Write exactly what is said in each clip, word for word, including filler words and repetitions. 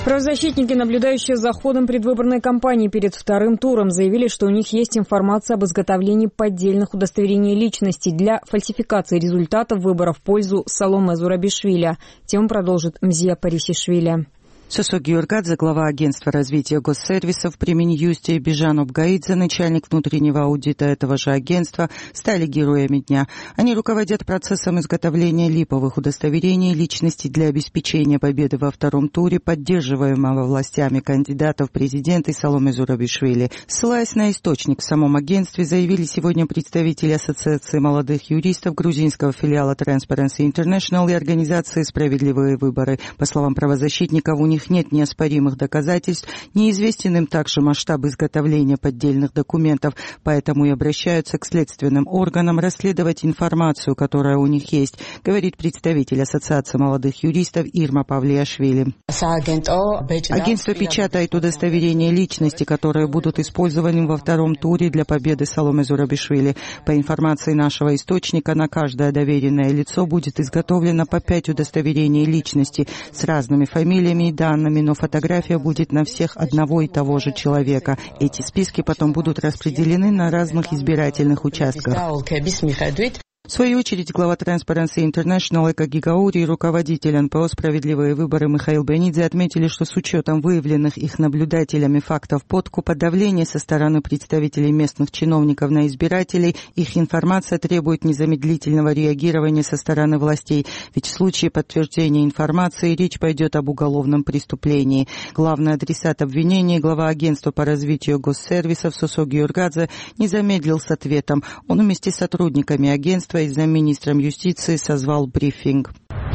Правозащитники, наблюдающие за ходом предвыборной кампании перед вторым туром, заявили, что у них есть информация об изготовлении поддельных удостоверений личности для фальсификации результатов выборов в пользу Саломе Зурабишвили. Тему продолжит Мзия Парисишвили. Сосо Георгадзе, глава агентства развития госсервисов при Минюсте, и Бижан Обгаидзе, начальник внутреннего аудита этого же агентства, стали героями дня. Они руководят процессом изготовления липовых удостоверений личности для обеспечения победы во втором туре, поддерживаемого властями кандидатов в президенты Саломе Зурабишвили. Ссылаясь на источник в самом агентстве, заявили сегодня представители Ассоциации молодых юристов, грузинского филиала Transparency International и организации «Справедливые выборы». По словам правозащитников, у них нет неоспоримых доказательств, неизвестен им также масштаб изготовления поддельных документов, поэтому и обращаются к следственным органам расследовать информацию, которая у них есть, говорит представитель Ассоциации молодых юристов Ирма Павлиашвили. Агентство печатает удостоверения личности, которые будут использованы во втором туре для победы Саломе Зурабишвили. По информации нашего источника, на каждое доверенное лицо будет изготовлено по пять удостоверений личности с разными фамилиями и данными. данными, но фотография будет на всех одного и того же человека. Эти списки потом будут распределены на разных избирательных участках. В свою очередь, глава Transparency International Эко Гигаури и руководитель эн пэ о «Справедливые выборы» Михаил Бенидзе отметили, что с учетом выявленных их наблюдателями фактов подкупа, давления со стороны представителей местных чиновников на избирателей, их информация требует незамедлительного реагирования со стороны властей, ведь в случае подтверждения информации речь пойдет об уголовном преступлении. Главный адресат обвинений, глава агентства по развитию госсервисов Сосо Георгадзе, не замедлил с ответом. Он вместе с сотрудниками агентства и замминистром юстиции созвал брифинг.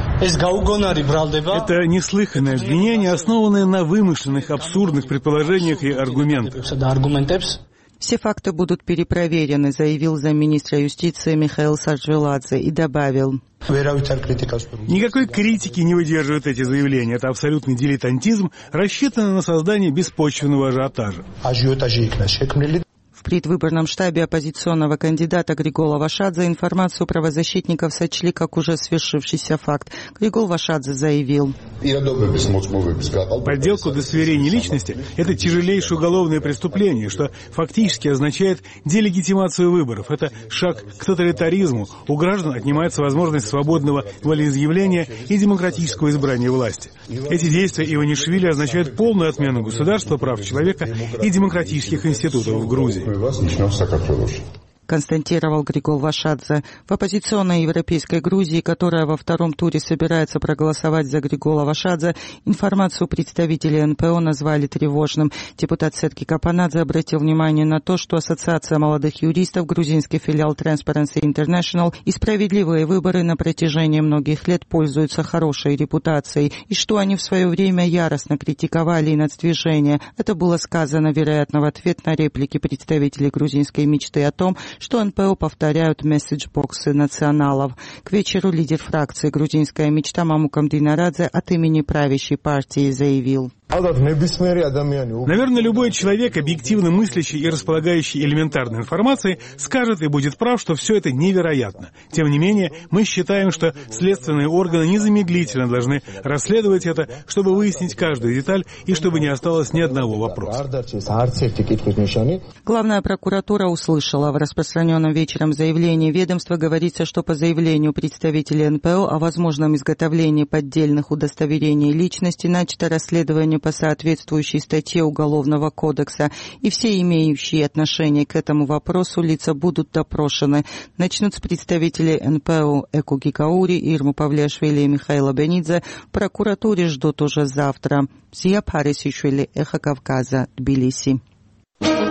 Это неслыханное обвинение, основанное на вымышленных, абсурдных предположениях и аргументах. Все факты будут перепроверены, заявил замминистра юстиции Михаил Сарджиладзе и добавил. Никакой критики не выдерживают эти заявления. Это абсолютный дилетантизм, рассчитанный на создание беспочвенного ажиотажа. В предвыборном штабе оппозиционного кандидата Григола Вашадзе информацию правозащитников сочли как уже свершившийся факт. Григол Вашадзе заявил. Подделка удостоверений личности – это тяжелейшее уголовное преступление, что фактически означает делегитимацию выборов. Это шаг к тоталитаризму. У граждан отнимается возможность свободного волеизъявления и демократического избрания власти. Эти действия Иванишвили означают полную отмену государства, прав человека и демократических институтов в Грузии. Констатировал Григол Вашадзе. В оппозиционной европейской Грузии, которая во втором туре собирается проголосовать за Григола Вашадзе, информацию представителей эн пэ о назвали тревожным. Депутат Сетки Капанадзе обратил внимание на то, что Ассоциация молодых юристов, грузинский филиал Transparency International и «Справедливые выборы» на протяжении многих лет пользуются хорошей репутацией, и что они в свое время яростно критиковали инацдвижение. Это было сказано, вероятно, в ответ на реплики представителей грузинской мечты о том, что эн пэ о повторяют месседж-боксы националов. К вечеру лидер фракции «Грузинская мечта» Мамукам Динарадзе от имени правящей партии заявил. Наверное, любой человек, объективно мыслящий и располагающий элементарной информацией, скажет и будет прав, что все это невероятно. Тем не менее, мы считаем, что следственные органы незамедлительно должны расследовать это, чтобы выяснить каждую деталь и чтобы не осталось ни одного вопроса. Главная прокуратура услышала. В распространенном вечером заявлении ведомства говорится, что по заявлению представителей эн пэ о о возможном изготовлении поддельных удостоверений личности начато расследование по соответствующей статье Уголовного кодекса, и все имеющие отношение к этому вопросу лица будут допрошены. Начнут с представителей эн пэ о Эко Гигаури, Ирму Павлиашвили и Михаила Бенидзе. В прокуратуре ждут уже завтра. Мзия Парисишвили, Эхо Кавказа, Тбилиси.